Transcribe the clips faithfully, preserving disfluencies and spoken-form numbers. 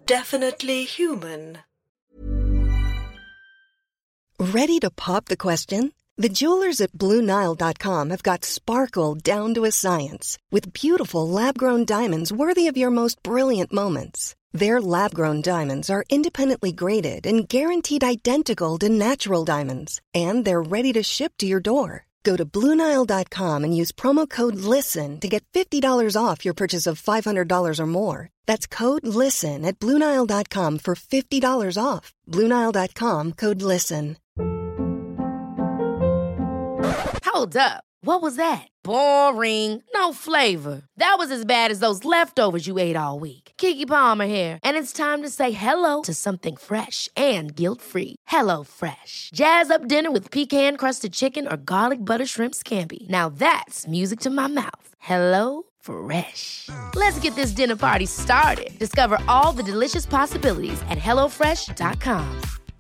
definitely human. Ready to pop the question? The jewelers at Blue Nile dot com have got sparkle down to a science with beautiful lab-grown diamonds worthy of your most brilliant moments. Their lab-grown diamonds are independently graded and guaranteed identical to natural diamonds, and they're ready to ship to your door. Go to Blue Nile dot com and use promo code LISTEN to get fifty dollars off your purchase of five hundred dollars or more. That's code LISTEN at Blue Nile dot com for fifty dollars off. Blue Nile dot com, code LISTEN. Hold up. What was that? Boring. No flavor. That was as bad as those leftovers you ate all week. Keke Palmer here, and it's time to say hello to something fresh and guilt-free. Hello Fresh. Jazz up dinner with pecan-crusted chicken or garlic butter shrimp scampi. Now that's music to my mouth. Hello Fresh. Let's get this dinner party started. Discover all the delicious possibilities at hello fresh dot com.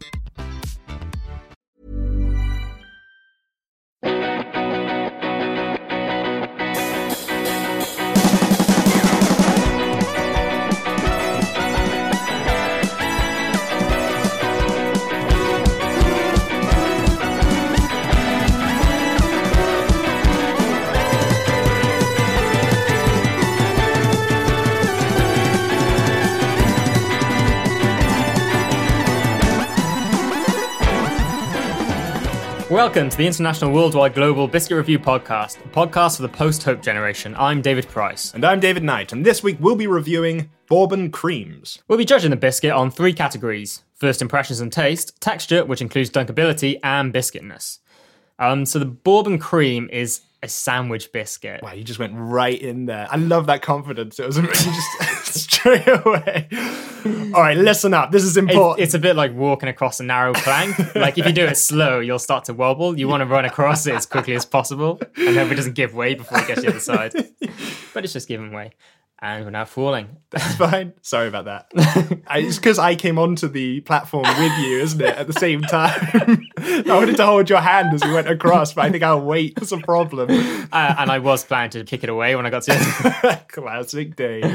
Welcome to the International Worldwide Global Biscuit Review Podcast, a podcast for the post-Hope generation. I'm David Price. And I'm David Knight, and this week we'll be reviewing Bourbon Creams. We'll be judging the biscuit on three categories: first impressions and taste, texture, which includes dunkability, and biscuitness. Um, so the Bourbon Cream is a sandwich biscuit. Wow, you just went right in there. I love that confidence. It was amazing, just straight away. All right, listen up. This is important. It's, it's a bit like walking across a narrow plank. Like if you do it slow, you'll start to wobble. You want to run across it as quickly as possible and hope it doesn't give way before it gets to the other side. But it's just giving way. And we're now falling. That's fine. Sorry about that. I, it's because I came onto the platform with you, isn't it, at the same time? I wanted to hold your hand as we went across, but I think our weight was a problem. Uh, and I was planning to kick it away when I got to it. Classic Dave.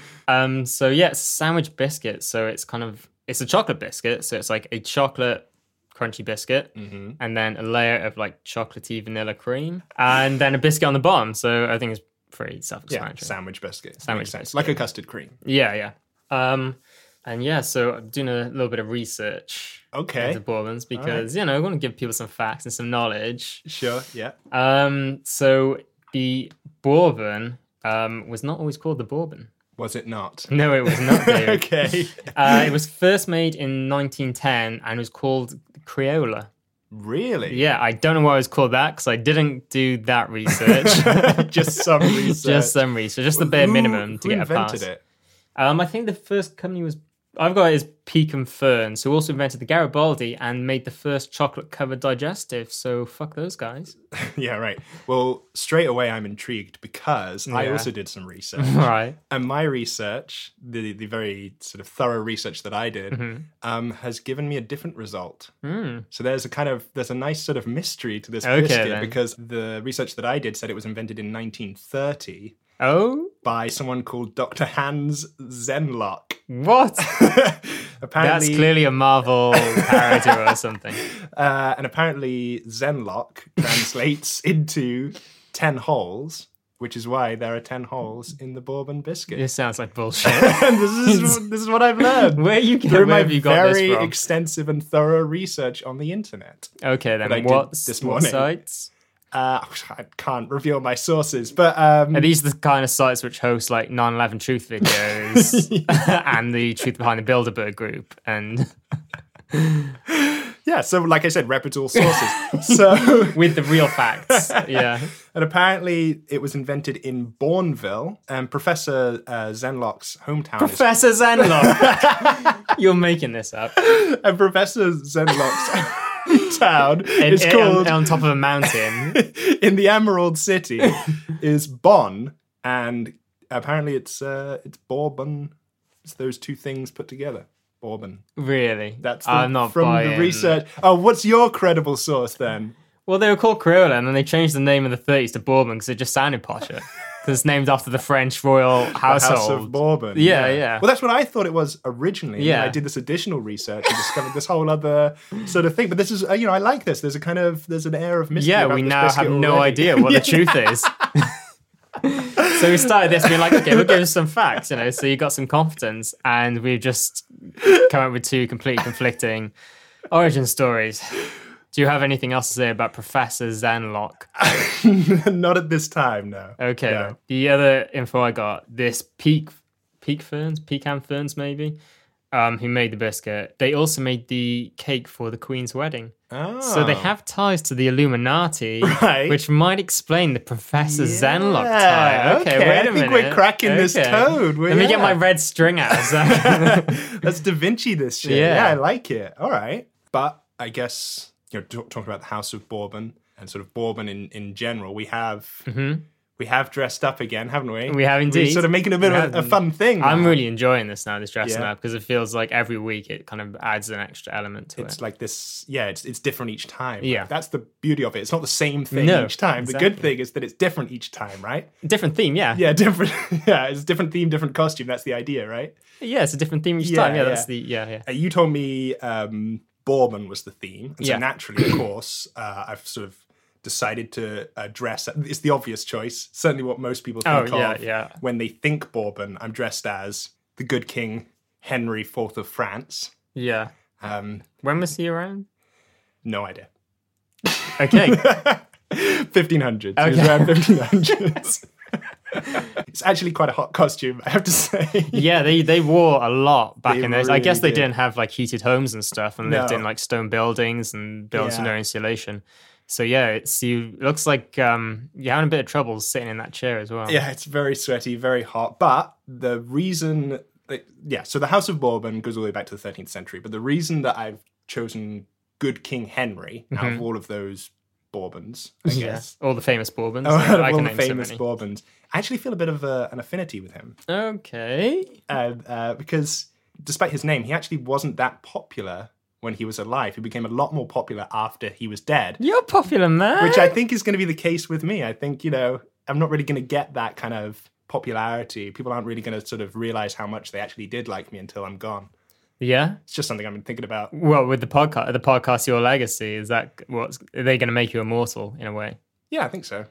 Um, so yeah, it's a sandwich biscuit. So it's kind of, it's a chocolate biscuit. So it's like a chocolate crunchy biscuit, mm-hmm. and then a layer of like chocolatey vanilla cream, and then a biscuit on the bottom. So I think it's pretty self-explanatory. Yeah, sandwich biscuit. Sandwich Makes sense. biscuit. Like a custard cream. Yeah, yeah. Um, and yeah, so I'm doing a little bit of research okay. into bourbons because, right. you know, I want to give people some facts and some knowledge. Sure, yeah. Um, so the bourbon um, was not always called the bourbon. Was it not? No, it was not, David. Okay. Uh, it was first made in nineteen ten and was called Crayola. Really? Yeah, I don't know why it was called that because I didn't do that research. Just some research. Just some research. Just the bare who, minimum to who get a pass. invented it? Um, I think the first company was, I've got it as Peak and Ferns, who also invented the Garibaldi and made the first chocolate-covered digestive. So fuck those guys. Yeah, right. Well, straight away I'm intrigued because yeah. I also did some research. Right. And my research, the the very sort of thorough research that I did, mm-hmm. um, has given me a different result. Mm. So there's a kind of, there's a nice sort of mystery to this okay, biscuit then. because the research that I did said it was invented in nineteen thirty. Oh? By someone called Doctor Hans Zenlock. What? Apparently, that's clearly a Marvel character or something. Uh, and apparently Zenlock translates into ten holes, which is why there are ten holes in the bourbon biscuit. This sounds like bullshit. And this is this is what I've learned. Where you get, through where my have you got very this from? extensive and thorough research on the internet. Okay, then that what, this what morning. sites? Uh, I can't reveal my sources, but um, are these the kind of sites which host like nine eleven truth videos and the Truth Behind the Bilderberg group and yeah, so like I said, reputable sources. So with the real facts, yeah. And apparently, it was invented in Bourneville, and Professor uh, Zenlock's hometown. Professor is... Zenlock, you're making this up. And Professor Zenlock's town in, is in, called on, on top of a mountain in the Emerald City is Bonn, and apparently it's uh, it's Bourbon. It's those two things put together. Bourbon. Really? That's the, I'm not from buying. the research. Oh, what's your credible source then? Well, they were called Crayola, and then they changed the name in the thirties to Bourbon because it just sounded posher. Because it's named after the French royal household. House of Bourbon. Yeah, yeah. Well, that's what I thought it was originally. And Yeah. then I did this additional research and discovered this whole other sort of thing. But this is, uh, you know, I like this. There's a kind of, there's an air of mystery Yeah, about we this now biscuit have no already. idea what the truth is. So we started this being like, okay, we'll give us some facts, you know. So you got some confidence, and we've just come up with two completely conflicting origin stories. Do you have anything else to say about Professor Zenlock? Not at this time, no. Okay. No. The other info I got, this peak peak ferns, pecan ferns maybe, um, who made the biscuit. They also made the cake for the Queen's wedding. Oh. So they have ties to the Illuminati, Right. which might explain the Professor Yeah, Zenlock tie. Okay, okay, wait I a think minute. we're cracking this Okay. code. We're- Let me get yeah. my red string out. So- Let's Da Vinci this shit. Yeah. Yeah. I like it. All right. But I guess, you know, talk, talking about the House of Bourbon and sort of Bourbon in, in general, we have we have dressed up again, haven't we? We have indeed. We're sort of making a bit We of a, have- a fun thing. I'm now. really enjoying this now, this dressing Yeah. up, because it feels like every week it kind of adds an extra element to It's it. like this, yeah, it's it's different each time. Yeah. Like, that's the beauty of it. It's not the same thing No, each time. The exactly. good thing is that it's different each time, right? Different theme, yeah. Yeah, different. Yeah, it's a different theme, different costume. That's the idea, right? Yeah, it's a different theme each Yeah, time. Yeah, that's yeah. the, yeah, yeah. Uh, you told me um, Bourbon was the theme. And so Yeah. naturally, of course, uh, I've sort of decided to uh, dress. It's the obvious choice. Certainly what most people Oh, think yeah, of yeah. when they think Bourbon. I'm dressed as the good King Henry the Fourth of France. Yeah. Um, When was he around? no idea. Okay. fifteen hundreds. He was Okay. around fifteen hundreds. It's actually quite a hot costume, I have to say. Yeah, they, they wore a lot back They in those. I guess really they did. didn't have like heated homes and stuff, and lived No. in like stone buildings and built Yeah. under insulation. So yeah, it's you looks like um, you're having a bit of trouble sitting in that chair as well. Yeah, it's very sweaty, very hot. But the reason, like, yeah, so the House of Bourbon goes all the way back to the thirteenth century. But the reason that I've chosen Good King Henry out of all of those Bourbons, I Yeah. guess, All the famous Bourbons. out of I all can the name so famous many. Bourbons, I actually feel a bit of a, an affinity with him. Okay. Uh, uh, because despite his name, he actually wasn't that popular when he was alive. He became a lot more popular after he was dead. You're popular, man. Which I think is going to be the case with me. I think, you know, I'm not really going to get that kind of popularity. People aren't really going to sort of realize how much they actually did like me until I'm gone. Yeah. It's just something I've been thinking about. Well, with the podcast, the podcast, Your Legacy, is that what's are they going to make you immortal in a way? Yeah, I think so.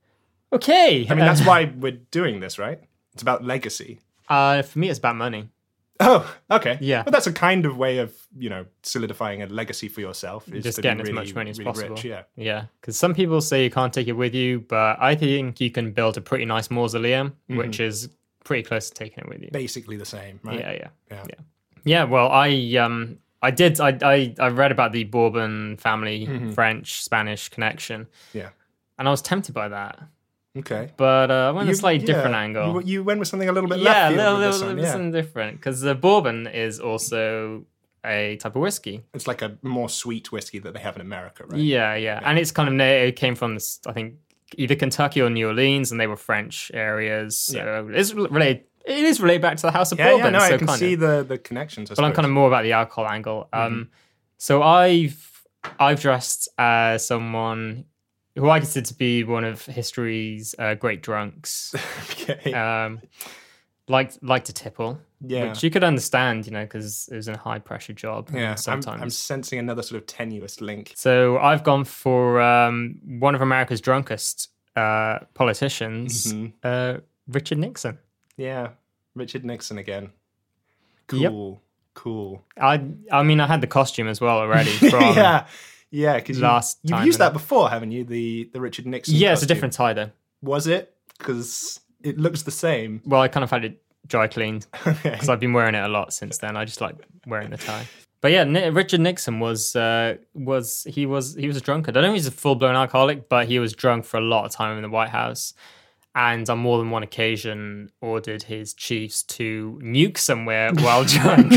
Okay. I mean, that's why we're doing this, right? It's about legacy. Uh, for me, it's about money. Oh, okay. Yeah. But that's a kind of way of, you know, solidifying a legacy for yourself. Is Just to be getting as really, much money as really possible. Rich, yeah. Yeah, because some people say you can't take it with you, but I think you can build a pretty nice mausoleum, which is pretty close to taking it with you. Basically the same, right? Yeah, yeah, Yeah. yeah. Yeah, well, I um, I did, I, I, I read about the Bourbon family French Spanish connection, Yeah. and I was tempted by that, Okay. but uh, I went a You- slightly yeah. different angle. You, you went with something a little bit Yeah, left a field little, with this little, one, little yeah. something different, because the Bourbon is also a type of whiskey. It's like a more sweet whiskey that they have in America, right? Yeah, yeah, and it's kind of it came from this, I think, either Kentucky or New Orleans, and they were French areas. So it's related. It is related back to the House of Yeah, Bourbon. yeah, no, so I can kind see of. the, the connections. I But I'm kind of more about the alcohol angle. Um, so I've I've dressed as someone who I consider to be one of history's uh, great drunks. okay. Um, like like to tipple, Yeah. which you could understand, you know, because it was a high pressure job. yeah, I'm, sometimes. I'm sensing another sort of tenuous link. So I've gone for um, one of America's drunkest uh, politicians, Mm-hmm. uh, Richard Nixon. Yeah, Richard Nixon again. Yep. Cool, cool. I I mean, I had the costume as well already from yeah, yeah, because last you, time you've used and- that before, haven't you? The the Richard Nixon. Yeah, it's a costume. different tie though. Was it? Because it looks the same. Well, I kind of had it dry cleaned Okay. because I've been wearing it a lot since then. I just like wearing the tie. But yeah, Ni- Richard Nixon was uh, was he was he was a drunkard. I don't know if he's a full blown alcoholic, but he was drunk for a lot of time in the White House, and on more than one occasion ordered his chiefs to nuke somewhere while drunk.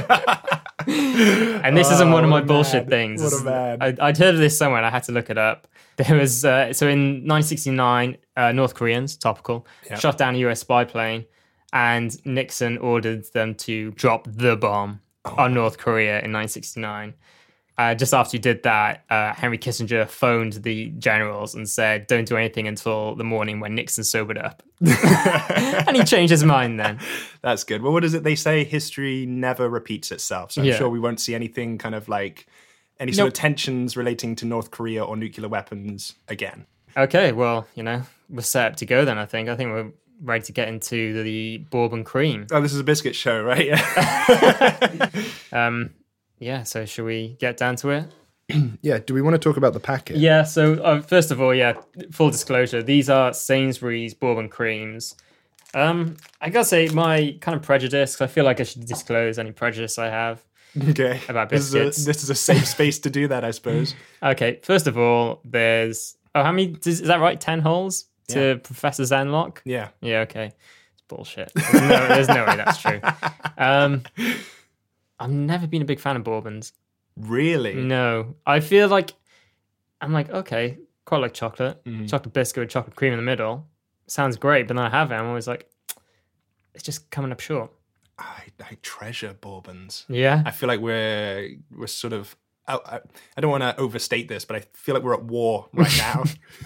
And this isn't Oh, one of my what a bullshit man. things. What a This is- man. I, I'd heard of this somewhere and I had to look it up. There was, uh, so in nineteen sixty-nine, uh, North Koreans, topical, Yep. shot down a U S spy plane, and Nixon ordered them to drop the bomb Oh. on North Korea in nineteen sixty-nine. Uh, just after you did that, uh, Henry Kissinger phoned the generals and said, don't do anything until the morning when Nixon sobered up. And he changed his mind then. That's good. Well, what is it they say? History never repeats itself. So I'm Yeah. sure we won't see anything kind of like any sort Nope. of tensions relating to North Korea or nuclear weapons again. Okay, well, you know, we're set up to go then, I think. I think we're ready to get into the Bourbon cream. Oh, this is a biscuit show, right? Yeah. Um, yeah, so should we get down to it? Yeah. Do we want to talk about the packet? Yeah, so uh, first of all, yeah, full disclosure, these are Sainsbury's Bourbon creams. Um, I gotta say, my kind of prejudice, 'cause I feel like I should disclose any prejudice I have. Okay. About This is, biscuits. a, this is a safe space to do that, I suppose. Okay, first of all, there's, oh, how many, is, is that right? ten holes to Yeah. Professor Zenlock? Yeah. Yeah, okay. It's bullshit. There's no, there's no way that's true. Um, I've never been a big fan of bourbons. Really? No. I feel like, I'm like, okay, quite like chocolate. Mm-hmm. Chocolate biscuit with chocolate cream in the middle. Sounds great, but then I have it, I'm always like, it's just coming up short. I, I treasure bourbons. Yeah? I feel like we're we're sort of. I, I, I don't want to overstate this, but I feel like we're at war right now.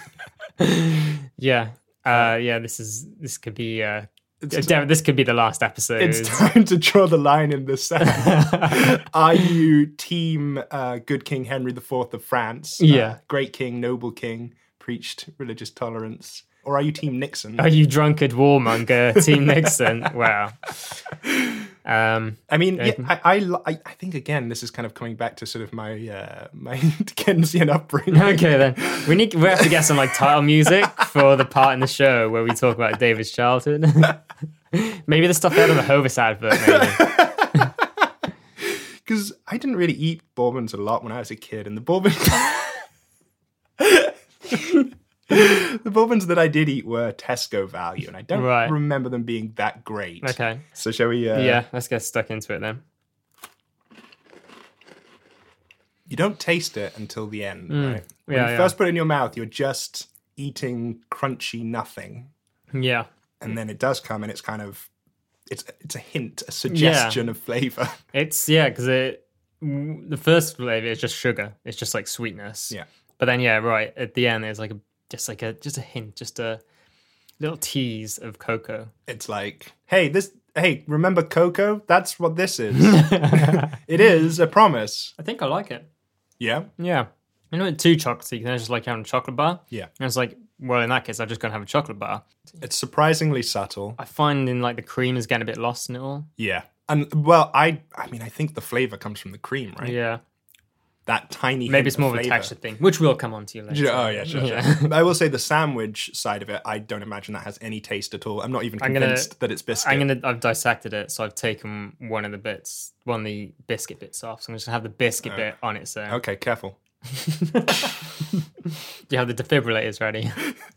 Yeah. Uh, yeah, this is, this could be, uh, Devin, this could be the last episode. It's time to draw the line in the sand. Are you team uh, good King Henry the Fourth of France? Yeah. Uh, great king, noble king, preached religious tolerance. Or are you team Nixon? Are you drunkard warmonger, Team Nixon? Wow. Um, I mean, yeah, Okay. I, I, li- I I think, again, this is kind of coming back to sort of my uh, my Dickensian upbringing. okay, then. We need we have to get some like title music for the part in the show where we talk about David's childhood. Maybe the stuff out of the Hovis advert, maybe. Because I didn't really eat bourbons a lot when I was a kid, and the bourbons, the bourbons that I did eat were Tesco value, and I don't Right. remember them being that great. Okay. So shall we? Uh, Yeah, let's get stuck into it then. You don't taste it until the end, right? When Mm. Yeah, you yeah. first put it in your mouth, you're just eating crunchy nothing, Yeah. and then it does come, and it's kind of, it's it's a hint, a suggestion of flavor. It's, yeah, because it, the first flavor is just sugar. It's just like sweetness. Yeah. But then, yeah, right, at the end, there's like a, just like a, just a hint, just a little tease of cocoa. It's like, hey, this, hey, remember cocoa? That's what this is. It is a promise. I think I like it. Yeah. Yeah. You know, too chocolatey, then it's just like having a chocolate bar. Yeah. And it's like, well, in that case, I'm just going to have a chocolate bar. It's surprisingly subtle. I find in like the cream is getting a bit lost in it all. Yeah. And well, I I mean, I think the flavor comes from the cream, right? Yeah. That tiny Maybe hint it's more of a flavor. texture thing, which we'll come on to later. Yeah, Oh, yeah, sure, Yeah. sure. I will say the sandwich side of it, I don't imagine that has any taste at all. I'm not even I'm gonna- convinced that it's biscuit. I'm gonna. I've dissected it, so I've taken one of the bits, one of the biscuit bits off. So I'm just gonna have the biscuit bit on its own. Okay, careful. Do you have the defibrillators ready?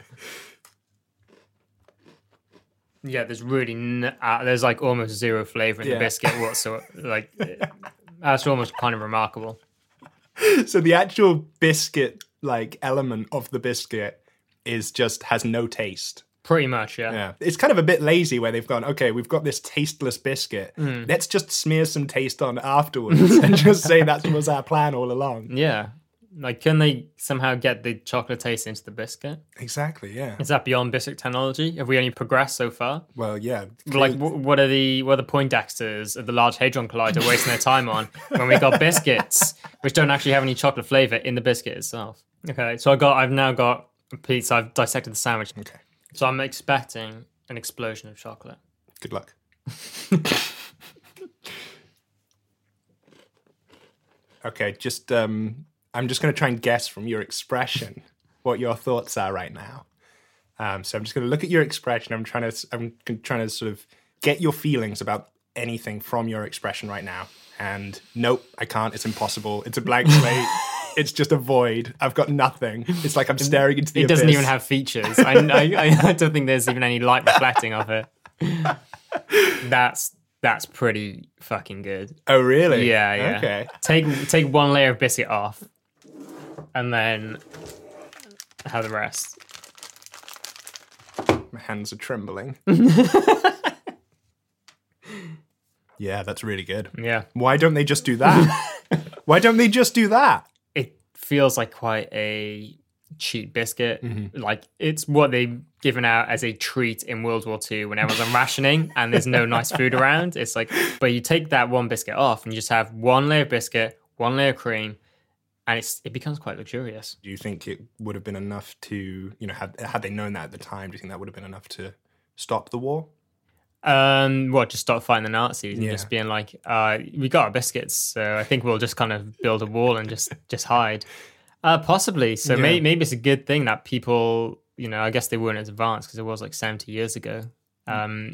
Yeah, there's really n- uh, there's like almost zero flavor in Yeah. the biscuit whatsoever. Like it- that's almost kind of remarkable. So the actual biscuit like element of the biscuit is just has no taste. Pretty much, yeah. Yeah. It's kind of a bit lazy where they've gone, okay, we've got this tasteless biscuit. Hmm. Let's just smear some taste on afterwards and just say that was our plan all along. Yeah. Like, can they somehow get the chocolate taste into the biscuit? Exactly, yeah. Is that beyond biscuit technology? Have we only progressed so far? Well, yeah. Like, wh- what are the what are the Poindexters of the Large Hadron Collider wasting their time on when we got biscuits, which don't actually have any chocolate flavor in the biscuit itself? Okay, so I got I've now got a piece. I've dissected the sandwich. Okay. So I'm expecting an explosion of chocolate. Good luck. Okay, just um I'm just going to try and guess from your expression what your thoughts are right now. Um, so I'm just going to look at your expression. I'm trying to I'm trying to sort of get your feelings about anything from your expression right now. And nope, I can't. It's impossible. It's a blank slate. It's just a void. I've got nothing. It's like I'm staring into the It abyss. doesn't even have features. I, I, I don't think there's even any light reflecting off it. That's that's pretty fucking good. Oh, really? Yeah, yeah. Okay. Take take one layer of biscuit off, and then have the rest. My hands are trembling. Yeah, that's really good. Yeah. Why don't they just do that? Why don't they just do that? It feels like quite a cheap biscuit. Mm-hmm. Like it's what they've given out as a treat in World War Two when everyone's on rationing and there's no nice food around. It's like, but you take that one biscuit off and you just have one layer of biscuit, one layer of cream, and it's it becomes quite luxurious. Do you think it would have been enough to, you know, had had they known that at the time? Do you think that would have been enough to stop the war? Um, what, just stop fighting the Nazis and Yeah. just being like, uh, we got our biscuits, so I think we'll just kind of build a wall and just just hide. Uh, possibly. So Yeah. may, maybe it's a good thing that people, you know, I guess they weren't as advanced because it was like seventy years ago. Um,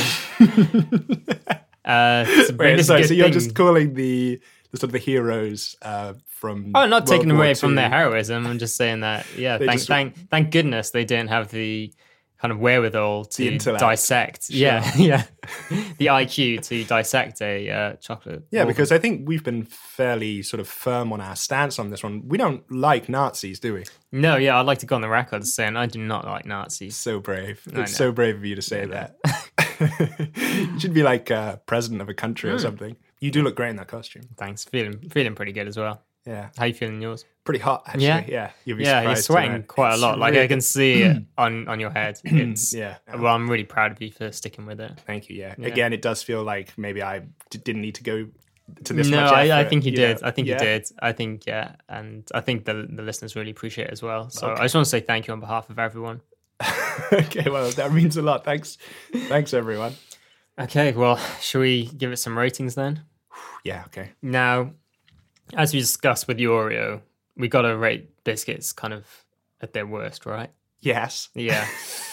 uh, so maybe Wait, it's a sorry, good so you're thing. just calling the, the sort of the heroes uh, from Oh, not taking World War away from Two. their heroism. I'm just saying that, yeah, They thank, just- thank, thank goodness they didn't have the kind of wherewithal to intellect. dissect. Yeah, yeah. The I Q to dissect a uh, chocolate. Yeah, waffle. because I think we've been fairly sort of firm on our stance on this one. We don't like Nazis, do we? No, yeah, I'd like to go on the record as saying I do not like Nazis. So brave. I It's know. so brave of you to say that. You should be like uh, president of a country Hmm. or something. You do look great in that costume. Thanks. Feeling feeling pretty good as well. Yeah. How you feeling in yours? Pretty hot, actually. Yeah? Yeah. You'll be Yeah, you're surprised to sweating know. quite a It's lot. Like I really- can see it on, on your head. It's Yeah. Well, I'm really proud of you for sticking with it. Thank you, yeah. Yeah. Again, it does feel like maybe I d- didn't need to go to this No, much effort. I, I think you, did. know. I think Yeah? you did. I think yeah, and I think the the listeners really appreciate it as well. So Okay. I just want to say thank you on behalf of everyone. Okay, well, that means a lot. Thanks. Thanks, everyone. Okay, well, shall we give it some ratings then? Yeah, okay. Now, as we discussed with the Oreo, we got to rate biscuits kind of at their worst, right? Yes. Yeah.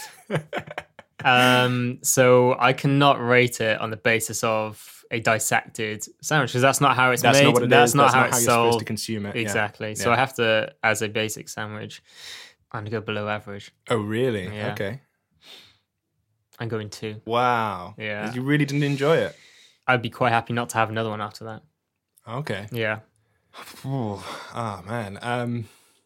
um. So I cannot rate it on the basis of a dissected sandwich because that's not how it's That's made. not what it that's is. not That's how not it's how you're supposed sold. to consume it. Yeah. Exactly. So Yeah. I have to, as a basic sandwich, I'm gonna go below average. Oh, really? Yeah. Okay. I'm going two. Wow. Yeah. You really didn't enjoy it? I'd be quite happy not to have another one after that. Okay. Yeah. Oh, oh man. Um,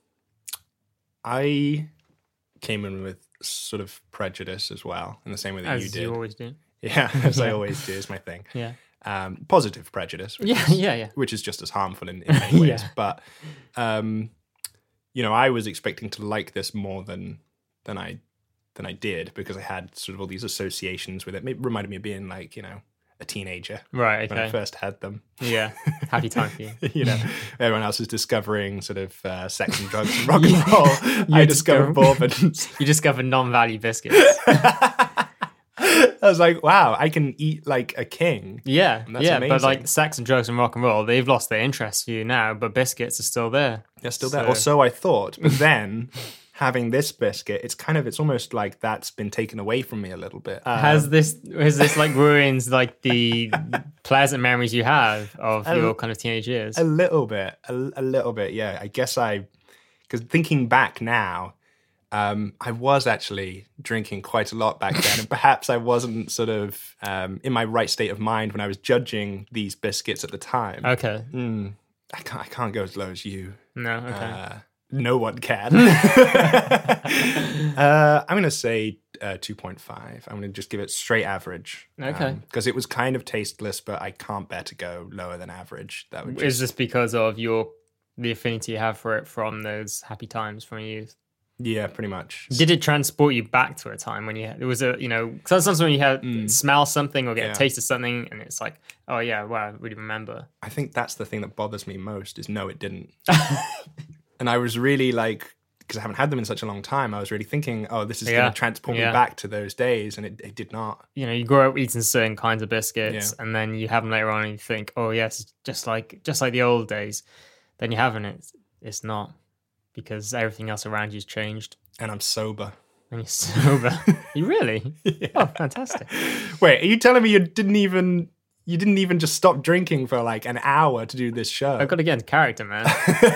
I came in with sort of prejudice as well, in the same way that As you did. you always do. Yeah, as I Yeah. always do, is my thing. Yeah. Um, positive prejudice, which, Yeah. is, Yeah. Yeah. which is just as harmful in, in many ways. Yeah. But, um, you know, I was expecting to like this more than than I than I did because I had sort of all these associations with it. It reminded me of being like, you know, a teenager Right. when I Okay. first had them. Yeah. Happy time for you. You know, everyone else is discovering sort of uh, sex and drugs and rock and roll. I discovered discover- bourbons. You discovered non-value biscuits. I was like, wow, I can eat like a king. Yeah. That's yeah. But amazing. like sex and drugs and rock and roll, they've lost their interest for you now. But biscuits are still there. They're still there. So- Or so I thought. But then having this biscuit, it's kind of, it's almost like that's been taken away from me a little bit. Uh, Has this has this like ruins like the pleasant memories you have of A- your kind of teenage years? a little bit, a, a little bit, yeah. I guess I, because thinking back now, um, I was actually drinking quite a lot back then, and perhaps I wasn't sort of um, in my right state of mind when I was judging these biscuits at the time. Okay. Mm, I can't, I can't go as low as you. No. Okay. Uh, no one can. uh, I'm going to say uh, two point five. I'm going to just give it straight average. Okay. Because it was kind of tasteless, but I can't bear to go lower than average. That would just... Is this because of your the affinity you have for it from those happy times from your youth? Yeah, pretty much. Did it transport you back to a time when you had, it was a, you know, because sometimes when you have smell something or get Mm. Yeah. a taste of something and it's like, oh yeah, wow, I really remember. I think that's the thing that bothers me most is no, it didn't. And I was really like, because I haven't had them in such a long time, I was really thinking, oh, this is Yeah. going to transport Yeah. me back to those days. And it, it did not. You know, you grow up eating certain kinds of biscuits Yeah. and then you have them later on and you think, oh yes, it's just like, just like the old days. Then you haven't, it. It's not because everything else around you's changed. And I'm sober. And you're sober. You really? Oh, fantastic. Wait, are you telling me you didn't even you didn't even just stop drinking for like an hour to do this show? I've got to get into character, man.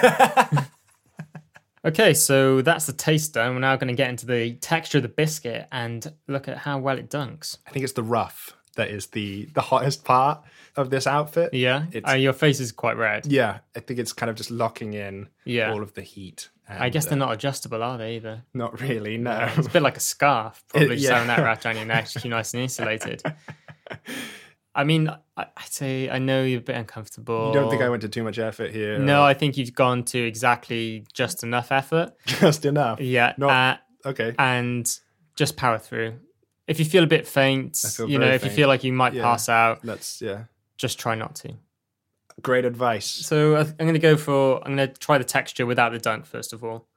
Okay, so that's the taste done. We're now going to get into the texture of the biscuit and look at how well it dunks. I think it's the rough that is the the hottest part of this outfit. Yeah? It's- Uh, your face is quite red. Yeah, I think it's kind of just locking in Yeah. all of the heat. I and, guess they're uh, not adjustable, are they, either? not really. No, It's a bit like a scarf. Probably just yeah. having that wrapped around your neck to keep you nice and insulated. I mean, I, I I'd say I know you're a bit uncomfortable. You don't think I went to too much effort here? No, or- I think you've gone to exactly just enough effort. Just enough. Yeah. Not, uh, okay. and just power through. If you feel a bit faint, I feel you know, very if you faint. feel like you might Yeah. pass out, That's, yeah. just try not to. Great advice. So I- I'm going to go for, I'm going to try the texture without the dunk, first of all.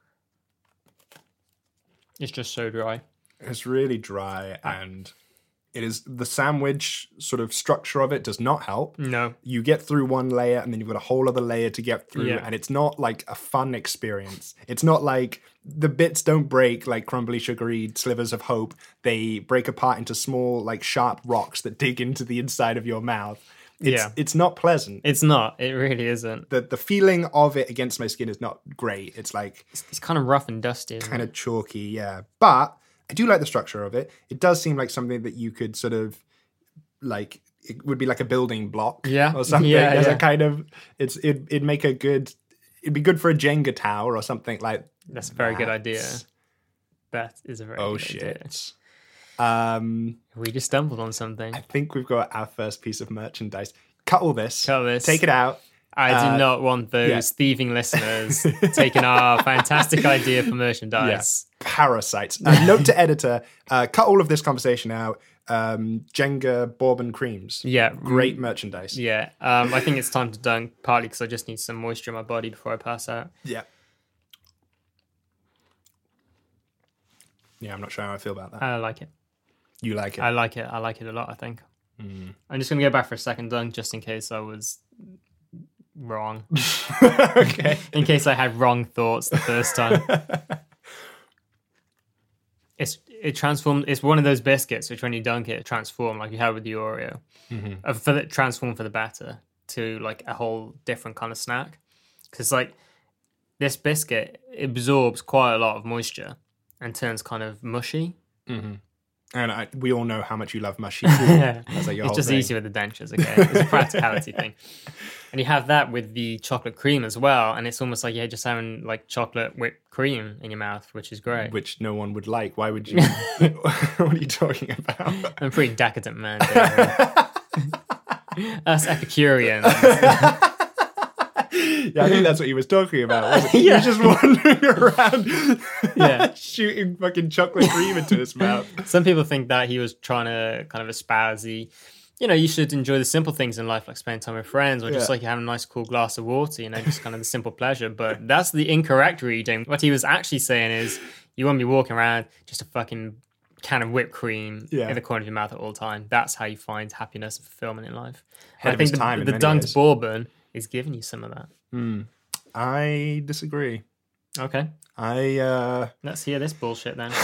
It's just so dry. It's really dry, and it is the sandwich sort of structure of it does not help. No. You get through one layer, and then you've got a whole other layer to get through, Yeah. and it's not like a fun experience. It's not like the bits don't break like crumbly, sugary slivers of hope. They break apart into small, like sharp rocks that dig into the inside of your mouth. It's, Yeah. it's not pleasant. It's not. It really isn't. the the feeling of it against my skin is not great. It's like It's, it's kind of rough and dusty. Isn't kind it? of chalky, yeah. But I do like the structure of it. It does seem like something that you could sort of like. It would be like a building block, Yeah. or something. Yeah, As yeah. a kind of, it's it it'd make a good. It'd be good for a Jenga tower or something like. That's a very good that. idea. That is a very Oh good idea. shit! Um, We just stumbled on something. I think we've got our first piece of merchandise. Cut all this. Cut this. Take it out. I do Uh, not want those yeah. thieving listeners taking our fantastic idea for merchandise. Parasites. Uh, note to editor: uh, cut all of this conversation out. Um, Jenga bourbon creams. Yeah. Great merchandise. Yeah. Um, I think it's time to dunk, partly because I just need some moisture in my body before I pass out. Yeah. Yeah, I'm not sure how I feel about that. I like it. You like it? I like it. I like it a lot, I think. I'm just going to go back for a second dunk just in case I was wrong. Okay. In case I had wrong thoughts the first time. It's it transformed. It's one of those biscuits which, when you dunk it, it transform like you had with the Oreo. Mm-hmm. Uh, for the transform for the batter to like a whole different kind of snack. Because like this biscuit absorbs quite a lot of moisture and turns kind of mushy. And I, we all know how much you love mushy food. That's like your It's whole just thing. easy with the dentures, okay? It's a practicality thing. And you have that with the chocolate cream as well, and it's almost like you're just having like chocolate whipped cream in your mouth, which is great. Which no one would like. Why would you? What are you talking about? I'm a pretty decadent man. David. Us Epicureans. Yeah, I think that's what he was talking about. Wasn't he? He was just wandering around, Yeah. shooting fucking chocolate cream into his mouth. Some people think that he was trying to kind of espouse the, you know, you should enjoy the simple things in life, like spending time with friends, or just Yeah. like having a nice cool glass of water, you know, just kind of the simple pleasure. But that's the incorrect reading. What he was actually saying is, you won't be walking around just a fucking can of whipped cream Yeah. in the corner of your mouth at all time. That's how you find happiness and fulfillment in life. Ahead And of I his think time the, in the many dunked ways. bourbon is giving you some of that. I disagree. Okay, I uh let's hear this bullshit then.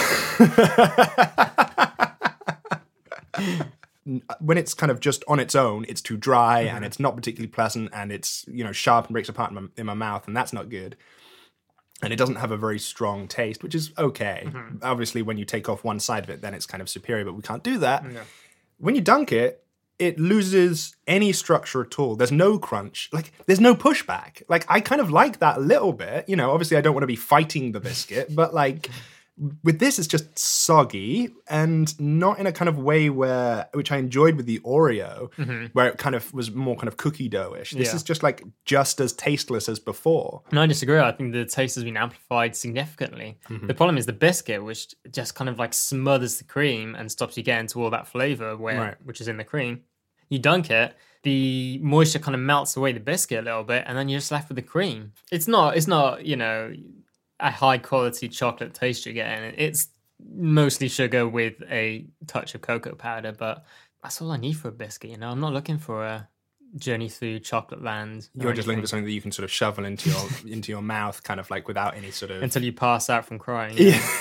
when it's kind of just on its own, it's too dry and it's not particularly pleasant, and it's, you know, sharp and breaks apart in my, in my mouth, and that's not good. And it doesn't have a very strong taste, which is okay. Obviously, when you take off one side of it, then it's kind of superior, but we can't do that. When you dunk it, it loses any structure at all. There's no crunch. Like, there's no pushback. Like, I kind of like that a little bit. You know, obviously I don't want to be fighting the biscuit, but like with this, it's just soggy, and not in a kind of way where, which I enjoyed with the Oreo, where it kind of was more kind of cookie dough-ish. This Yeah. is just like just as tasteless as before. No, I disagree. I think the taste has been amplified significantly. The problem is the biscuit, which just kind of like smothers the cream and stops you getting to all that flavor, where Right. which is in the cream. You dunk it, the moisture kind of melts away the biscuit a little bit, and then you're just left with the cream. It's not, it's not, you know, a high quality chocolate taste you're getting. It's mostly sugar with a touch of cocoa powder, but that's all I need for a biscuit. You know, I'm not looking for a journey through chocolate land. or You're just looking anything for something that you can sort of shovel into your into your mouth, kind of like without any sort of. until you pass out from crying.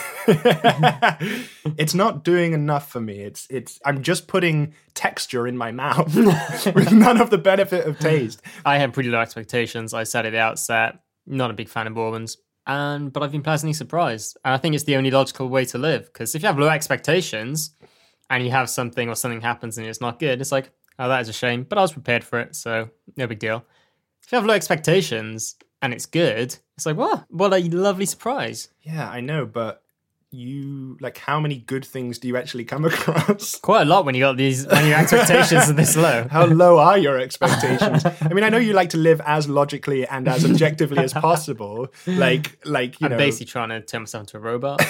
It's not doing enough for me. It's it's. I'm just putting texture in my mouth with none of the benefit of taste. I had pretty low expectations. I said at the outset, not a big fan of bourbons, and but I've been pleasantly surprised. And I think it's the only logical way to live, because if you have low expectations and you have something or something happens and it's not good, it's like, oh, that is a shame, but I was prepared for it, so no big deal. If you have low expectations and it's good, it's like, wow, what a lovely surprise. Yeah, I know, but you like how many good things do you actually come across? Quite a lot when you got these when your expectations are this low. How low are your expectations? I mean, I know you like to live as logically and as objectively as possible. Like, like you I'm know, basically trying to turn myself into a robot.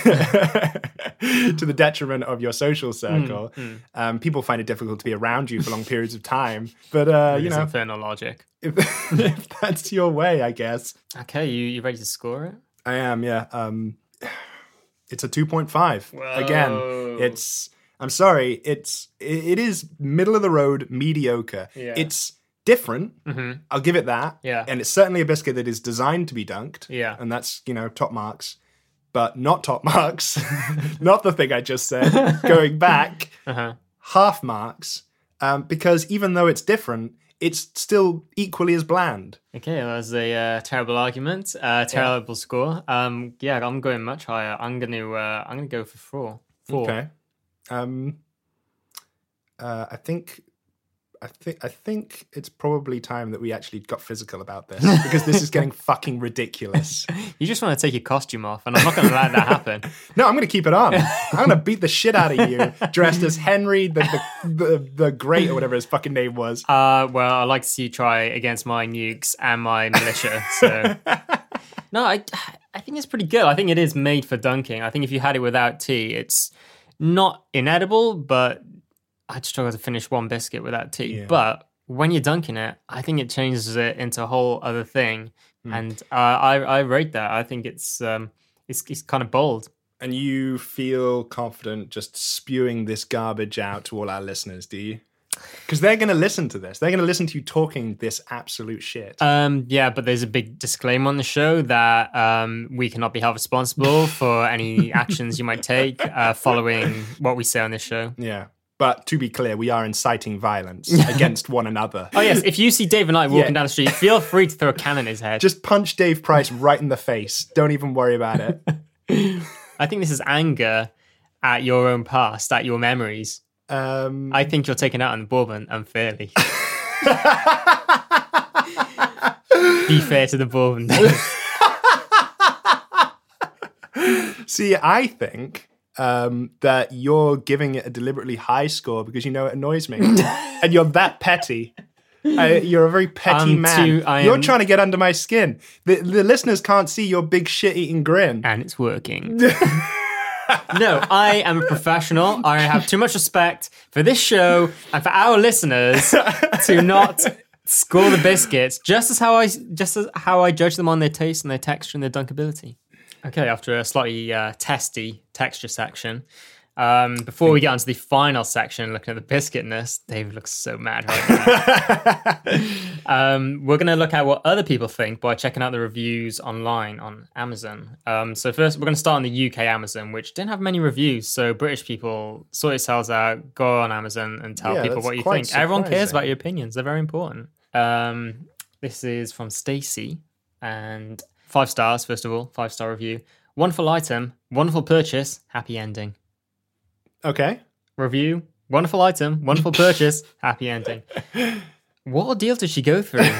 to the detriment of your social circle. Mm, mm. Um, people find it difficult to be around you for long periods of time. But uh, you It's know, infernal logic. if, if that's your way, I guess. Okay, you you ready to score it? I am. Yeah. Um, it's a two point five. Again, it's. I'm sorry. It's. It, it is middle of the road, mediocre. Yeah. It's different. Mm-hmm. I'll give it that. Yeah. And it's certainly a biscuit that is designed to be dunked. Yeah. And that's, you know, top marks. But not top marks. Not the thing I just said. Going back, Uh-huh. half marks. Um, because even though it's different, it's still equally as bland. Okay, that was a uh, terrible argument. Uh, terrible score. Um, yeah, I'm going much higher. I'm going to. Uh, I'm going to go for four. Four. Okay. Um. Uh, I think. I think. I think it's probably time that we actually got physical about this because this is getting fucking ridiculous. You just want to take your costume off, and I'm not going to let that happen. No, I'm going to keep it on. I'm going to beat the shit out of you, dressed as Henry the the, the the Great or whatever his fucking name was. Uh, well, I'd like to see you try against my nukes and my militia. So, no, I, I think it's pretty good. I think it is made for dunking. I think if you had it without tea, it's not inedible, but I'd struggle to finish one biscuit without tea. Yeah. But when you're dunking it, I think it changes it into a whole other thing. Mm. And uh, I, I rate that. I think it's um, it's, it's kind of bold. And you feel confident just spewing this garbage out to all our listeners, do you? Because they're going to listen to this. They're going to listen to you talking this absolute shit. Um, yeah, but there's a big disclaimer on the show that um, we cannot be held responsible for any actions you might take uh, following what we say on this show. Yeah. But to be clear, we are inciting violence against one another. Oh, yes. If you see Dave and I walking Yeah. down the street, feel free to throw a can in his head. Just punch Dave Price right in the face. Don't even worry about it. I think this is anger at your own past, at your memories. Um, I think you're taking out on the Bourbon unfairly. Be fair to the Bourbon, Dave. See, I think um, that you're giving it a deliberately high score because you know it annoys me. And you're that petty. I, you're a very petty I'm man. too- I you're am- trying to get under my skin. The, the listeners can't see your big shit-eating grin. And it's working. No, I am a professional. I have too much respect for this show and for our listeners to not score the biscuits just as how I just as how I judge them on their taste and their texture and their dunkability. Okay, after a slightly uh, testy texture section, um, before we get onto the final section, looking at the biscuitness, David looks so mad right now. um, we're going to look at what other people think by checking out the reviews online on Amazon. Um, so first, we're going to start on the U K Amazon, which didn't have many reviews. So British people, sort yourselves out, go on Amazon and tell Yeah, people that's what you quite think. Everyone cares surprising. about your opinions. They're very important. Um, this is from Stacey, and five stars, first of all, five-star review. Wonderful item, wonderful purchase, happy ending. Okay. Review, wonderful item, wonderful purchase, happy ending. What ordeal did she go through?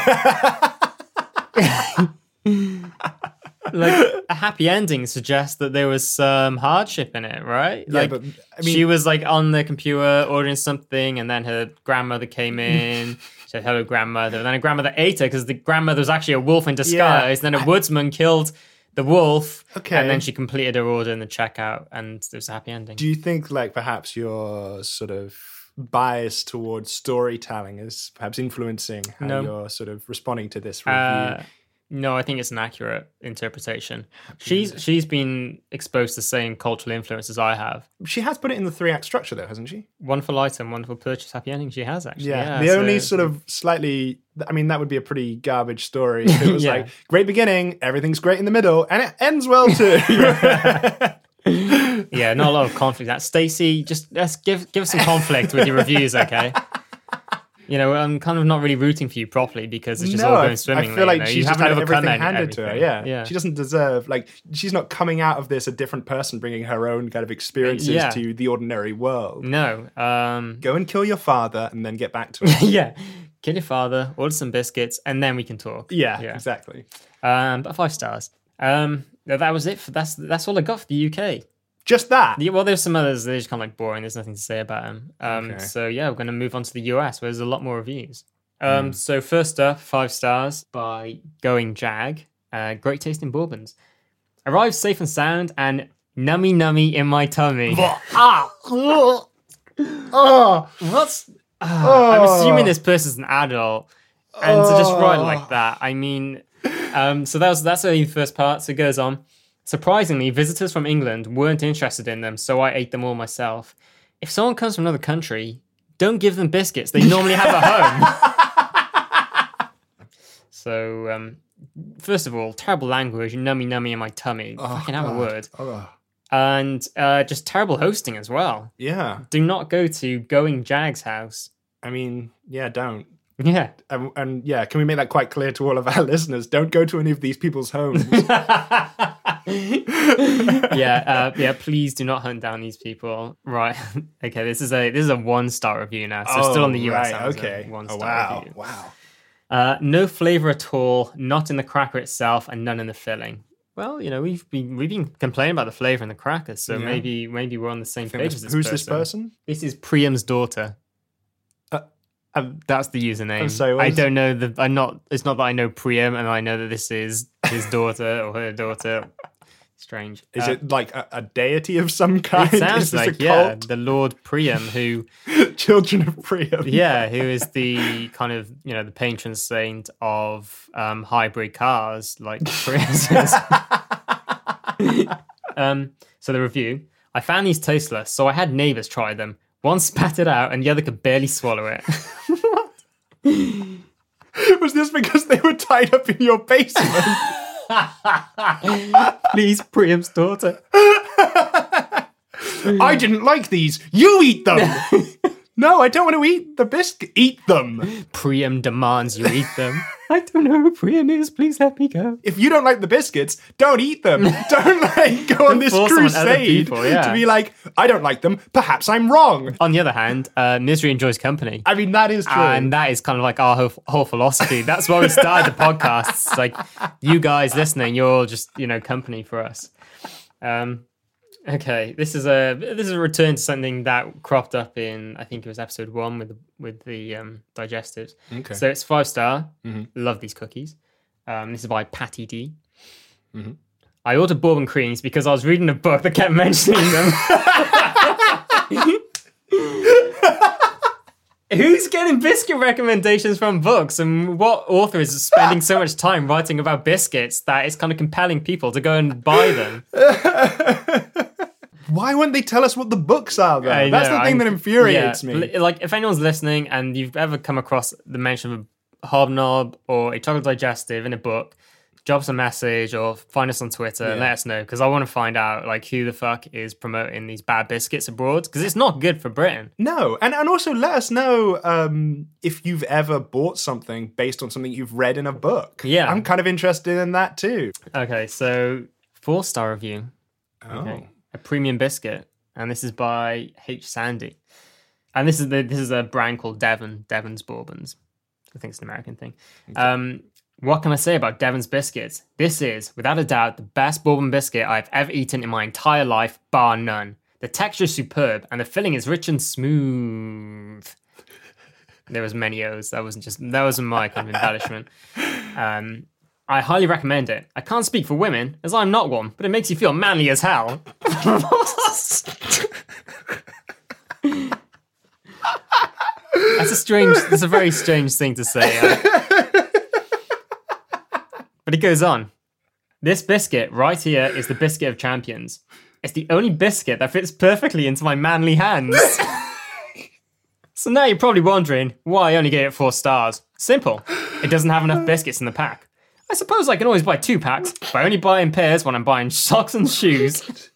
Like, a happy ending suggests that there was some hardship in it, right? Yeah, Like, but, I mean- she was like on the computer ordering something, and then her grandmother came in. She said, "Hello, grandmother." And then her grandmother ate her because the grandmother was actually a wolf in disguise. Then a woodsman killed the wolf. Okay. And then she completed her order in the checkout, and there was a happy ending. Do you think, like, perhaps your sort of bias towards storytelling is perhaps influencing how No. you're sort of responding to this review? Uh, no, I think it's an accurate interpretation. She's she's been exposed to the same cultural influence as I have. She has put it in the three-act structure, though, hasn't she? Wonderful item, wonderful purchase, happy ending. She has actually. Yeah. Yeah. the so- only sort of slightly, I mean, that would be a pretty garbage story. If it was Yeah. like, great beginning, everything's great in the middle, and it ends well too. Yeah, not a lot of conflict. That Stacey, just let's give give us some conflict with your reviews, okay? You know, I'm kind of not really rooting for you properly because it's just all I, going I swimmingly. feel like you know? she's you just haven't had overcome everything any- handed to her. everything. Yeah. yeah. She doesn't deserve, like, she's not coming out of this a different person, bringing her own kind of experiences Yeah. to the ordinary world. No. Um, Go and kill your father and then get back to it. yeah. Kill your father, order some biscuits, and then we can talk. yeah, Yeah. exactly. Um, but five stars. Um, that was it. For, that's that's all I got for the U K. Just that. Yeah, well, there's some others. They're just kind of like boring. There's nothing to say about them. Um, Okay. So yeah, we're going to move on to the U S, where there's a lot more reviews. Um, mm. So first up, five stars by Going Jag. Uh, great tasting bourbons. Arrived safe and sound and nummy nummy in my tummy. ah. oh. What's? Uh, oh. I'm assuming this person's an adult, and oh. to just write like that. I mean, um, so that was that's only the first part. So it goes on. Surprisingly, visitors from England weren't interested in them, so I ate them all myself. If someone comes from another country, don't give them biscuits. They normally have a home. So, um, first of all, terrible language, nummy nummy in my tummy. Oh, fucking have a word. Oh. And uh, just terrible hosting as well. Yeah. Do not go to Going Jag's house. I mean, yeah, don't. Yeah. And, and yeah, can we make that quite clear to all of our listeners? Don't go to any of these people's homes. yeah, uh, yeah. Please do not hunt down these people. Right. Okay. This is a this is a one star review now. So oh, still on the U S. Right, okay. One star oh, wow. review. Wow. Uh, no flavor at all. Not in the cracker itself, and none in the filling. Well, you know, we've been we've been complaining about the flavor in the crackers, so yeah. maybe maybe we're on the same page as this Who's person. this person? This is Priam's daughter. Uh, um, that's the username. I'm sorry, I don't know the. I'm not. It's not that I know Priam, and I know that this is his daughter or her daughter. Strange. Is uh, it like a, a deity of some kind? It sounds is this like a yeah, cult? the Lord Priam, who Children of Priam. Yeah, who is the kind of you know the patron saint of um, hybrid cars, like Priuses. um, so the review. I found these tasteless, so I had neighbours try them. One spat it out, and the other could barely swallow it. What? Was this because they were tied up in your basement? Please, Priam's daughter. I didn't like these. You eat them. No, I don't want to eat the biscuit. Eat them. Priam demands you eat them. I don't know who Priam is. Please let me go. If you don't like the biscuits, don't eat them. Don't like go on this crusade people, yeah. to be like, I don't like them. Perhaps I'm wrong. On the other hand, uh, misery enjoys company. I mean, that is true. And that is kind of like our whole, whole philosophy. That's why we started the podcast. It's like, you guys listening, you're all just, you know, company for us. Um, okay, this is a this is a return to something that cropped up in, I think it was episode one with the, with the um, digestives. Okay. So it's five star. Mm-hmm. Love these cookies. Um, this is by Patty D. Mm-hmm. I ordered bourbon creams because I was reading a book that kept mentioning them. Who's getting biscuit recommendations from books, and what author is spending so much time writing about biscuits that it's kind of compelling people to go and buy them? Why wouldn't they tell us what the books are, though? I That's know, the thing I'm, that infuriates yeah, me. Like, if anyone's listening and you've ever come across the mention of a hobnob or a chocolate digestive in a book, drop us a message or find us on Twitter Yeah. and let us know, because I want to find out like who the fuck is promoting these bad biscuits abroad, because it's not good for Britain. No, and, and also let us know um, if you've ever bought something based on something you've read in a book. Yeah. I'm kind of interested in that too. Okay, so four star review. Oh. Okay. A premium biscuit, and this is by H. Sandy. And this is the this is a brand called Devon, Devon's Bourbons. I think it's an American thing. Okay. Um, what can I say about Devon's biscuits? This is, without a doubt, the best bourbon biscuit I've ever eaten in my entire life, bar none. The texture is superb, and the filling is rich and smooth. There was many O's. That wasn't just that wasn't my kind of embellishment. Um, I highly recommend it. I can't speak for women, as I'm not one, but it makes you feel manly as hell. That's a strange. That's a very strange thing to say. But it goes on. This biscuit right here is the biscuit of champions. It's the only biscuit that fits perfectly into my manly hands. So now you're probably wondering why I only gave it four stars. Simple. It doesn't have enough biscuits in the pack. I suppose I can always buy two packs, but I only buy in pairs when I'm buying socks and shoes.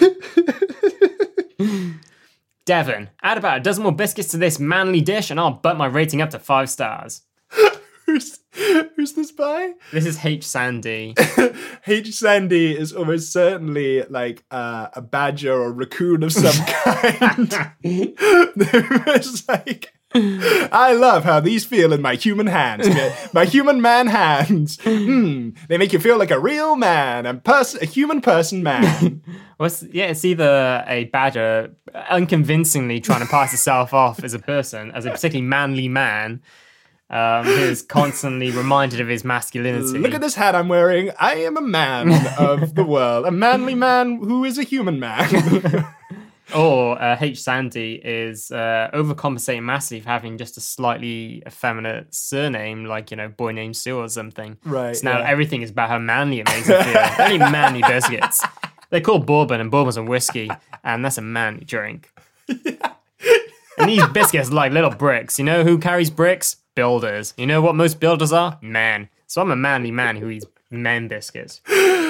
Devon, add about a dozen more biscuits to this manly dish and I'll butt my rating up to five stars. Who's, who's this by? This is H. Sandy. H. Sandy is almost certainly like uh, a badger or raccoon of some kind. It's like... I love how these feel in my human hands. My human man hands. Mm, they make you feel like a real man, and pers- a human person man. Well, it's, yeah, it's either a badger unconvincingly trying to pass itself off as a person, as a particularly manly man, um, who is constantly reminded of his masculinity. Look at this hat I'm wearing. I am a man of the world. A manly man who is a human man. Or uh, H. Sandy is uh, overcompensating massively for having just a slightly effeminate surname, like, you know, Boy Named Sue or something. Right. So now yeah. everything is about how manly it makes it feel. Only manly biscuits. They're called bourbon, and bourbon's a whiskey, and that's a manly drink. Yeah. And these biscuits are like little bricks. You know who carries bricks? Builders. You know what most builders are? Men. So I'm a manly man who eats men biscuits.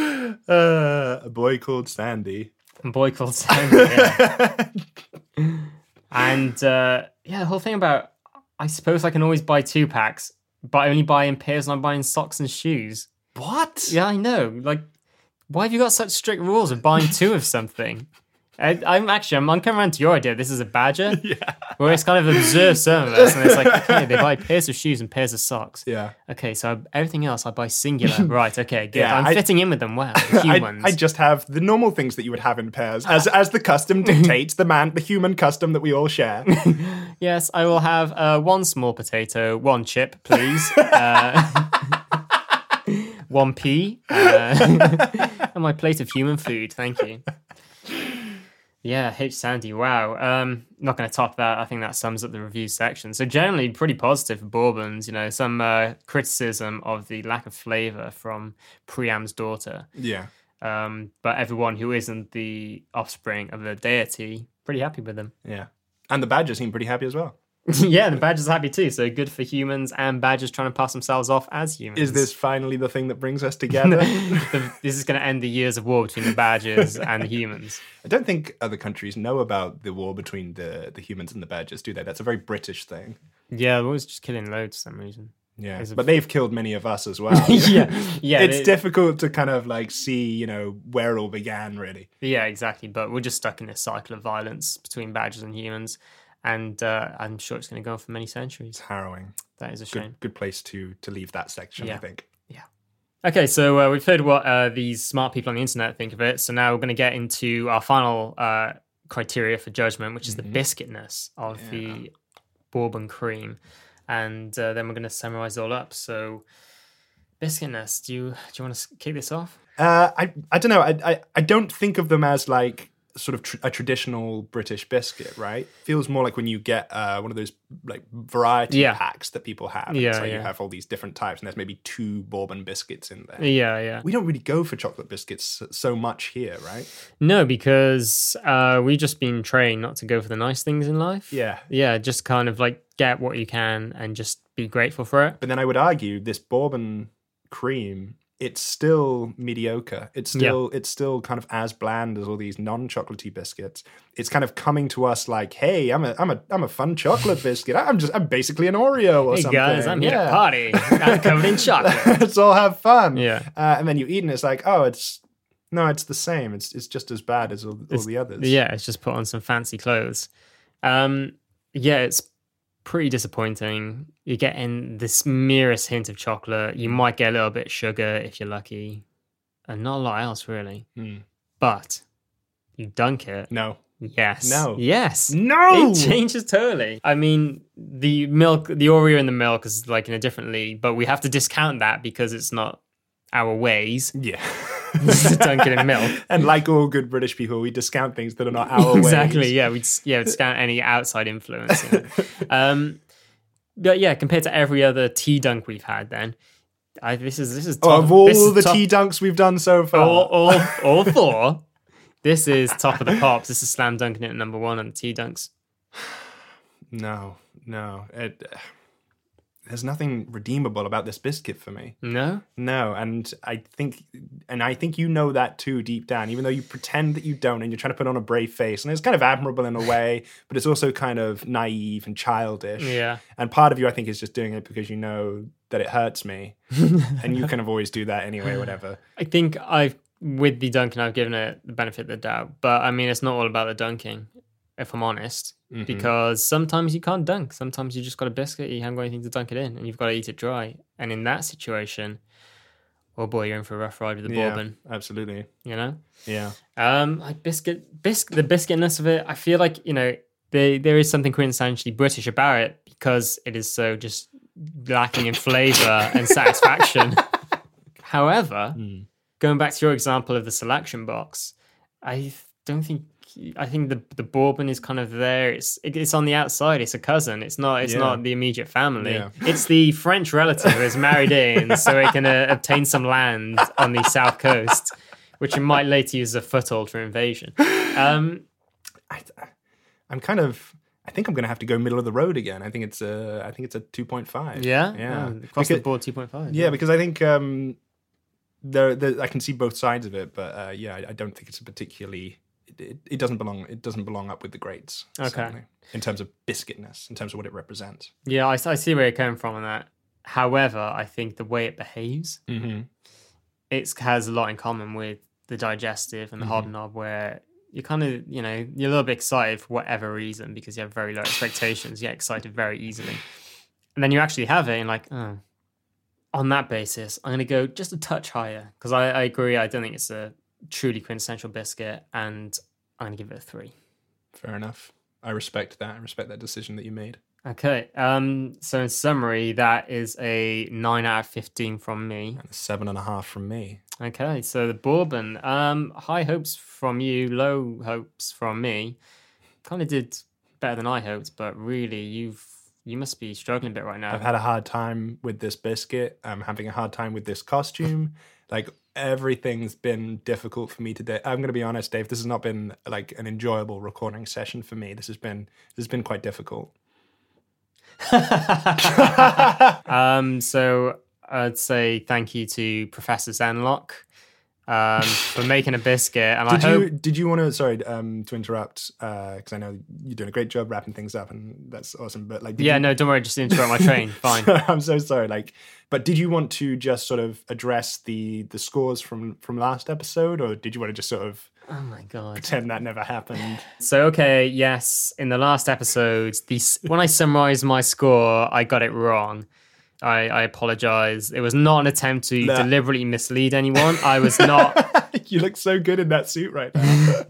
Uh, a boy called Sandy. A boy called Sandy, yeah. And, uh, yeah, the whole thing about, I suppose I can always buy two packs, but only buy in pairs and I'm buying socks and shoes. What? Yeah, I know. Like, why have you got such strict rules of buying two of something? I, I'm actually, I'm, I'm coming around to your idea. This is a badger. Yeah. Where it's kind of observed some of us, and it's like, okay, they buy pairs of shoes and pairs of socks. Yeah. Okay, so everything else I buy singular. Right, okay, good. Yeah, I'm I- fitting in with them well, the I, humans. I just have the normal things that you would have in pairs, as as the custom dictates, the man, the human custom that we all share. Yes, I will have uh, one small potato, one chip, please. Uh, one pea, uh, and my plate of human food. Thank you. Yeah, H. Sandy, wow. Um, not going to top that. I think that sums up the review section. So generally pretty positive for bourbons. You know, some uh, criticism of the lack of flavour from Priam's daughter. Yeah. Um, but everyone who isn't the offspring of a deity, pretty happy with them. Yeah. And the badger seem pretty happy as well. Yeah, the badger's happy too. So good for humans and badgers trying to pass themselves off as humans. Is this finally the thing that brings us together? The- this is going to end the years of war between the badgers and the humans. I don't think other countries know about the war between the, the humans and the badgers, do they? That's a very British thing. Yeah, they're always just killing loads for some reason. Yeah, Is it- but they've killed many of us as well. yeah, yeah. It's they- difficult to kind of like see, you know, where it all began, really. Yeah, exactly. But we're just stuck in this cycle of violence between badgers and humans. And uh, I'm sure it's going to go on for many centuries. It's harrowing. That is a shame. Good, good place to to leave that section, Yeah. I think. Okay, so uh, we've heard what uh, these smart people on the internet think of it. So now we're going to get into our final uh, criteria for judgment, which is the biscuitness of Yeah. the bourbon cream. And uh, then we're going to summarize it all up. So biscuitness, do you do you want to kick this off? Uh, I I don't know. I, I I don't think of them as like sort of tr- a traditional British biscuit, right? Feels more like when you get uh, one of those like variety Yeah. packs that people have. And Yeah, it's like yeah. you have all these different types, and there's maybe two bourbon biscuits in there. Yeah, yeah. We don't really go for chocolate biscuits so much here, right? No, because uh, we've just been trained not to go for the nice things in life. Yeah. Yeah, just kind of like get what you can and just be grateful for it. But then I would argue this bourbon cream, it's still mediocre. It's still it's still kind of as bland as all these non-chocolatey biscuits. It's kind of coming to us like, hey, I'm a I'm a I'm a fun chocolate biscuit. I'm just I'm basically an Oreo or Hey something. guys, I'm here Yeah. to party. I'm covered in chocolate. Let's all have fun. Yeah. Uh, and then you eat and it's like, oh, it's no, it's the same. It's it's just as bad as all, all the others. Yeah, it's just put on some fancy clothes. Um, yeah, it's pretty disappointing. You're getting this merest hint of chocolate. You might get a little bit of sugar if you're lucky, and not a lot else really. Hmm. But you dunk it. No. Yes. No. Yes. No. It changes totally. I mean, the milk, the Oreo in the milk is like in a different league, but we have to discount that because it's not our ways Yeah. to dunk it in milk. And like all good British people, we discount things that are not our Exactly. ways. Yeah, we'd yeah we'd discount any outside influence. You know? um, but yeah, compared to every other tea dunk we've had, then I, this is this is top, Oh, of all this is the top- tea dunks we've done so far. all, all all four. This is top of the pops. This is slam dunking it at number one on the tea dunks. No, no. It, there's nothing redeemable about this biscuit for me. No. No, and I think, and I think you know that too deep down, even though you pretend that you don't, and you're trying to put on a brave face, and it's kind of admirable in a way, but it's also kind of naive and childish. Yeah. And part of you, I think, is just doing it because you know that it hurts me, and you kind of always do that anyway, whatever. I think I've with the dunking, I've given it the benefit of the doubt, but I mean, it's not all about the dunking. if I'm honest, Mhm. because sometimes you can't dunk. Sometimes you just got a biscuit, you haven't got anything to dunk it in, and you've got to eat it dry. And in that situation, oh boy, you're in for a rough ride with the Yeah, bourbon, absolutely. you know? Yeah. Um, like biscuit, bisc, the biscuitness of it, I feel like, you know, there there is something quintessentially British about it because it is so just lacking in flavour and satisfaction. However, Mm. going back to your example of the selection box, I don't think I think the the bourbon is kind of there. It's it's on the outside. It's a cousin. It's not. It's Yeah. not the immediate family. Yeah. It's the French relative who's married in, so it can uh, obtain some land on the south coast, which it might later use as a foothold for invasion. Um, I, I'm kind of. I think I'm going to have to go middle of the road again. I think it's a. I think it's a two point five. yeah, Yeah. Oh, across the Because- board, two point five. Yeah, because I think um, there, there, I can see both sides of it, but uh, yeah, I, I don't think it's a particularly. It, it, it doesn't belong. It doesn't belong up with the greats. Okay. certainly, in terms of biscuitness, in terms of what it represents. yeah. I, I see where you're coming from on that. However, I think the way it behaves, Mm-hmm. it has a lot in common with the digestive and the Mhm. hobnob, where you kind of, you know, you're a little bit excited for whatever reason because you have very low expectations. You get excited very easily. And then you actually have it and like, oh, on that basis, I'm going to go just a touch higher because I, I agree. I don't think it's a truly quintessential biscuit and I'm going to give it a three. Fair enough. I respect that. I respect that decision that you made. Okay. Um. So in summary, that is a nine out of fifteen from me. And a seven and a half from me. Okay, so the bourbon, um, high hopes from you, low hopes from me. Kind of did better than I hoped, but really, you've you must be struggling a bit right now. I've had a hard time with this biscuit. I'm having a hard time with this costume. Like everything's been difficult for me today. I'm going to be honest, Dave. This has not been like an enjoyable recording session for me. This has been this has been quite difficult. um, so I'd say thank you to Professor Zenlock um, for making a biscuit, and Did I you hope. did you want to sorry um, to interrupt because I know you're doing a great job wrapping things up and that's awesome. But like, did Yeah, you, no, don't worry. Just interrupt my train. Fine. I'm so sorry. Like, but did you want to just sort of address the the scores from from last episode, or did you want to just sort of Oh my god. pretend that never happened? So okay, yes, in the last episode, the when I summarized my score, I got it wrong. I, I apologize. It was not an attempt to Nah. deliberately mislead anyone. I was not. You look so good in that suit right now.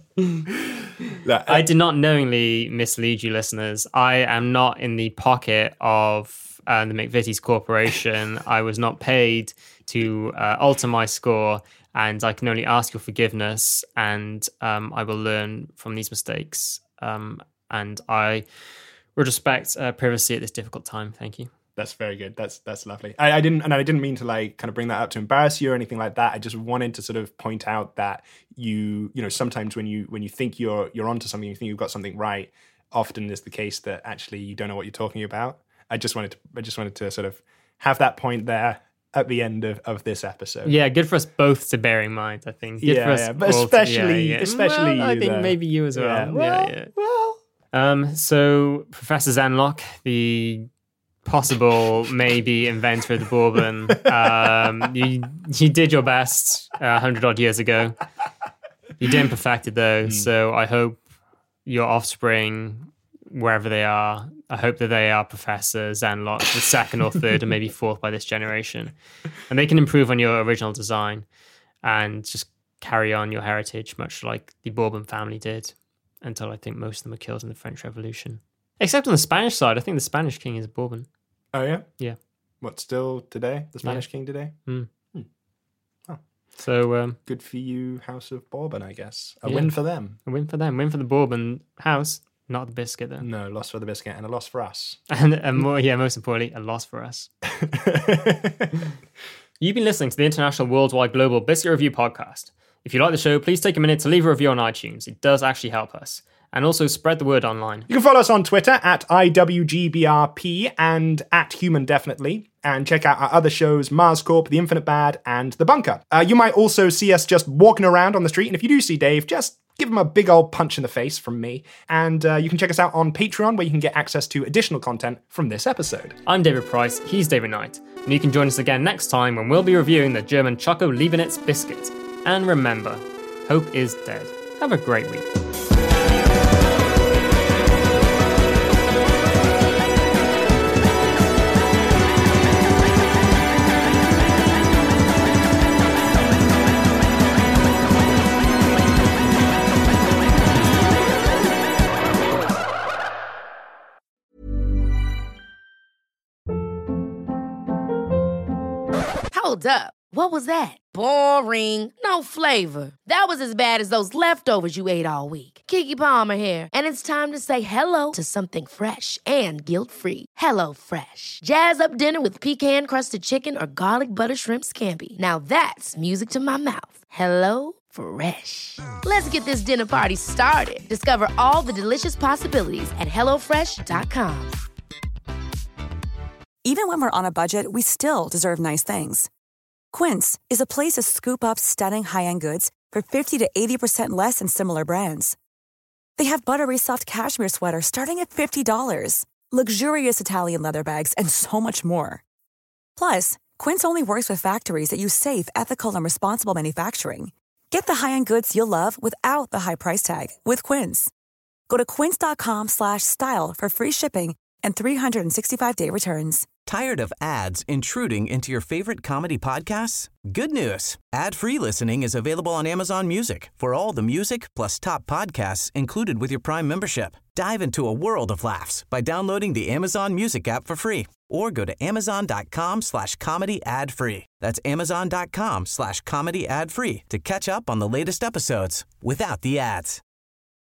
That- I did not knowingly mislead you, listeners. I am not in the pocket of uh, the McVitie's Corporation. I was not paid to uh, alter my score, and I can only ask your forgiveness. And um, I will learn from these mistakes. Um, and I would respect uh, privacy at this difficult time. Thank you. That's very good. That's that's lovely. I, I didn't and I didn't mean to like kind of bring that up to embarrass you or anything like that. I just wanted to sort of point out that you you know sometimes when you when you think you're you're onto something, you think you've got something right, often is the case that actually you don't know what you're talking about. I just wanted to I just wanted to sort of have that point there at the end of, of this episode. Yeah, good for us both to bear in mind, I think. Good Yeah, for us yeah, but all to- especially- yeah, yeah. especially Well, I you think there. maybe you as well. Yeah, Yeah, well, yeah. well. Um, so Professor Zenlock, the possible maybe inventor of the bourbon, um, you you did your best a hundred odd years ago. You didn't perfect it though, so I hope your offspring, wherever they are, I hope that they are Professor Zenlock, the second or third or maybe fourth by this generation, and they can improve on your original design and just carry on your heritage, much like the Bourbon family did, until I think most of them were killed in the French Revolution. Except on the Spanish side, I think the Spanish king is Bourbon. Oh yeah? Yeah. What, still today? The Spanish king today? So um, Good for you, House of Bourbon, I guess. A Yeah. win for them. a win for them, win for the Bourbon house, not the biscuit though. No, loss for the biscuit and a loss for us. And, and more, yeah, most importantly, a loss for us. You've been listening to the International Worldwide Global Biscuit Review podcast. If you like the show, please take a minute to leave a review on iTunes. It does actually help us. And also spread the word online. You can follow us on Twitter at I W G B R P and at Human Definitely. And check out our other shows, Mars Corp, The Infinite Bad, and The Bunker. Uh, you might also see us just walking around on the street. And if you do see Dave, just give him a big old punch in the face from me. And uh, you can check us out on Patreon, where you can get access to additional content from this episode. I'm David Price, he's David Knight. And you can join us again next time when we'll be reviewing the German Choco Liebenitz biscuit. And remember, hope is dead. Have a great week. Hold up. What was that? Boring. No flavor. That was as bad as those leftovers you ate all week. Keke Palmer here, and it's time to say hello to something fresh and guilt-free. Hello Fresh. Jazz up dinner with pecan-crusted chicken or garlic butter shrimp scampi. Now that's music to my mouth. Hello Fresh. Let's get this dinner party started. Discover all the delicious possibilities at hello fresh dot com. Even when we're on a budget, we still deserve nice things. Quince is a place to scoop up stunning high-end goods for fifty to eighty percent less than similar brands. They have buttery soft cashmere sweaters starting at fifty dollars, luxurious Italian leather bags, and so much more. Plus, Quince only works with factories that use safe, ethical, and responsible manufacturing. Get the high-end goods you'll love without the high price tag with Quince. Go to quince.com slash style for free shipping and three sixty-five day returns. Tired of ads intruding into your favorite comedy podcasts? Good news. Ad-free listening is available on Amazon Music for all the music plus top podcasts included with your Prime membership. Dive into a world of laughs by downloading the Amazon Music app for free or go to amazon.com slash comedy ad-free. That's amazon.com slash comedy ad-free to catch up on the latest episodes without the ads.